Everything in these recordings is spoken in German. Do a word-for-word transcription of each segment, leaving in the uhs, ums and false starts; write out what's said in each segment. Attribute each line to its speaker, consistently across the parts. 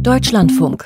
Speaker 1: Deutschlandfunk.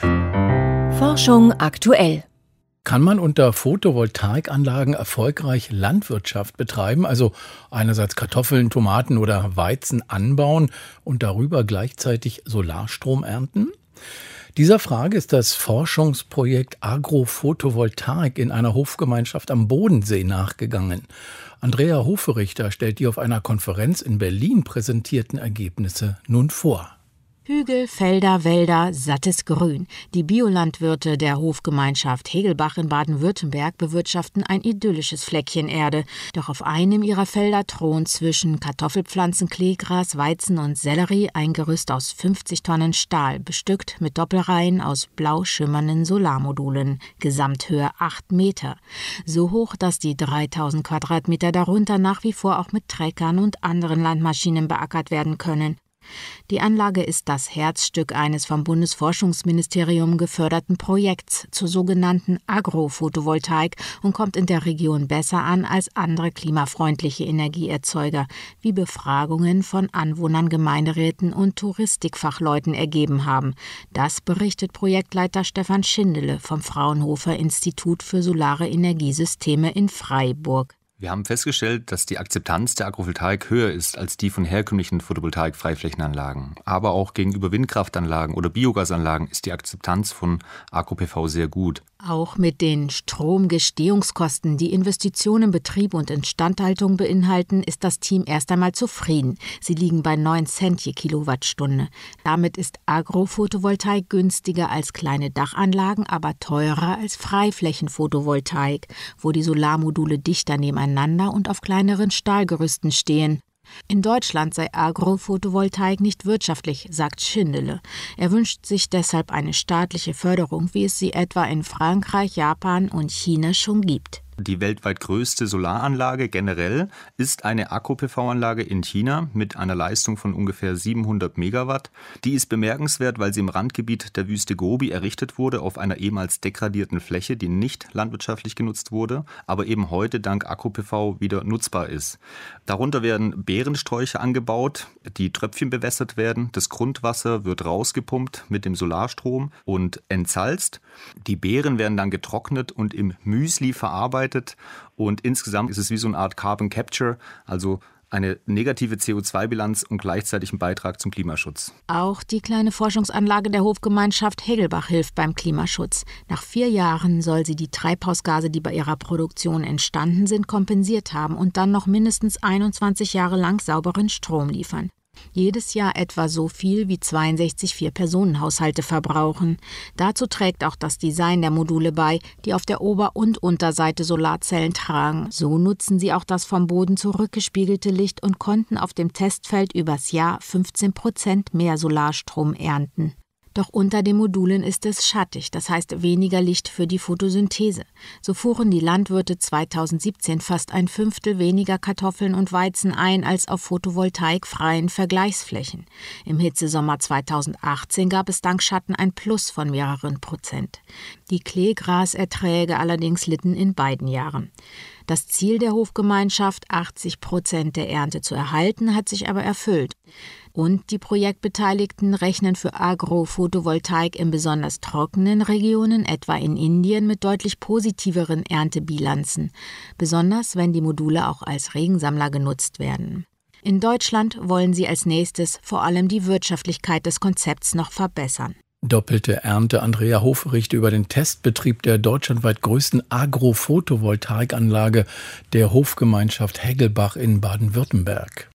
Speaker 1: Forschung aktuell.
Speaker 2: Kann man unter Photovoltaikanlagen erfolgreich Landwirtschaft betreiben, also einerseits Kartoffeln, Tomaten oder Weizen anbauen und darüber gleichzeitig Solarstrom ernten? Dieser Frage ist das Forschungsprojekt Agrophotovoltaik in einer Hofgemeinschaft am Bodensee nachgegangen. Andrea Hoferichter stellt die auf einer Konferenz in Berlin präsentierten Ergebnisse nun vor.
Speaker 3: Hügel, Felder, Wälder, sattes Grün. Die Biolandwirte der Hofgemeinschaft Hegelbach in Baden-Württemberg bewirtschaften ein idyllisches Fleckchen Erde. Doch auf einem ihrer Felder thront zwischen Kartoffelpflanzen, Kleegras, Weizen und Sellerie ein Gerüst aus fünfzig Tonnen Stahl, bestückt mit Doppelreihen aus blau schimmernden Solarmodulen. Gesamthöhe acht Meter. So hoch, dass die dreitausend Quadratmeter darunter nach wie vor auch mit Treckern und anderen Landmaschinen beackert werden können. Die Anlage ist das Herzstück eines vom Bundesforschungsministerium geförderten Projekts zur sogenannten Agrophotovoltaik und kommt in der Region besser an als andere klimafreundliche Energieerzeuger, wie Befragungen von Anwohnern, Gemeinderäten und Touristikfachleuten ergeben haben. Das berichtet Projektleiter Stefan Schindele vom Fraunhofer Institut für Solare Energiesysteme in Freiburg.
Speaker 4: Wir haben festgestellt, dass die Akzeptanz der Agrophotovoltaik höher ist als die von herkömmlichen Photovoltaik-Freiflächenanlagen. Aber auch gegenüber Windkraftanlagen oder Biogasanlagen ist die Akzeptanz von Agro-P V sehr gut.
Speaker 3: Auch mit den Stromgestehungskosten, die Investitionen, Betrieb und Instandhaltung beinhalten, ist das Team erst einmal zufrieden. Sie liegen bei neun Cent je Kilowattstunde. Damit ist Agrophotovoltaik günstiger als kleine Dachanlagen, aber teurer als Freiflächenphotovoltaik, wo die Solarmodule dichter nebeneinander und auf kleineren Stahlgerüsten stehen. In Deutschland sei Agrophotovoltaik nicht wirtschaftlich, sagt Schindele. Er wünscht sich deshalb eine staatliche Förderung, wie es sie etwa in Frankreich, Japan und China schon gibt.
Speaker 4: Die weltweit größte Solaranlage generell ist eine Agro-P V-Anlage in China mit einer Leistung von ungefähr siebenhundert Megawatt. Die ist bemerkenswert, weil sie im Randgebiet der Wüste Gobi errichtet wurde, auf einer ehemals degradierten Fläche, die nicht landwirtschaftlich genutzt wurde, aber eben heute dank Agro-P V wieder nutzbar ist. Darunter werden Beerensträucher angebaut, die Tröpfchen bewässert werden. Das Grundwasser wird rausgepumpt mit dem Solarstrom und entsalzt. Die Beeren werden dann getrocknet und im Müsli verarbeitet. Und insgesamt ist es wie so eine Art Carbon Capture, also eine negative C O zwei Bilanz und gleichzeitig ein Beitrag zum Klimaschutz.
Speaker 3: Auch die kleine Forschungsanlage der Hofgemeinschaft Hegelbach hilft beim Klimaschutz. Nach vier Jahren soll sie die Treibhausgase, die bei ihrer Produktion entstanden sind, kompensiert haben und dann noch mindestens einundzwanzig Jahre lang sauberen Strom liefern. Jedes Jahr etwa so viel wie zweiundsechzig Vier-Personen-Haushalte verbrauchen. Dazu trägt auch das Design der Module bei, die auf der Ober- und Unterseite Solarzellen tragen. So nutzen sie auch das vom Boden zurückgespiegelte Licht und konnten auf dem Testfeld übers Jahr fünfzehn Prozent mehr Solarstrom ernten. Doch unter den Modulen ist es schattig, das heißt weniger Licht für die Photosynthese. So fuhren die Landwirte zweitausendsiebzehn fast ein Fünftel weniger Kartoffeln und Weizen ein als auf photovoltaikfreien Vergleichsflächen. Im Hitzesommer zweitausendachtzehn gab es dank Schatten ein Plus von mehreren Prozent. Die Kleegraserträge allerdings litten in beiden Jahren. Das Ziel der Hofgemeinschaft, achtzig Prozent der Ernte zu erhalten, hat sich aber erfüllt. Und die Projektbeteiligten rechnen für Agrophotovoltaik in besonders trockenen Regionen, etwa in Indien, mit deutlich positiveren Erntebilanzen. Besonders wenn die Module auch als Regensammler genutzt werden. In Deutschland wollen sie als nächstes vor allem die Wirtschaftlichkeit des Konzepts noch verbessern.
Speaker 2: Doppelte Ernte. Andrea Hoferichter über den Testbetrieb der deutschlandweit größten Agrophotovoltaikanlage der Hofgemeinschaft Hegelbach in Baden-Württemberg.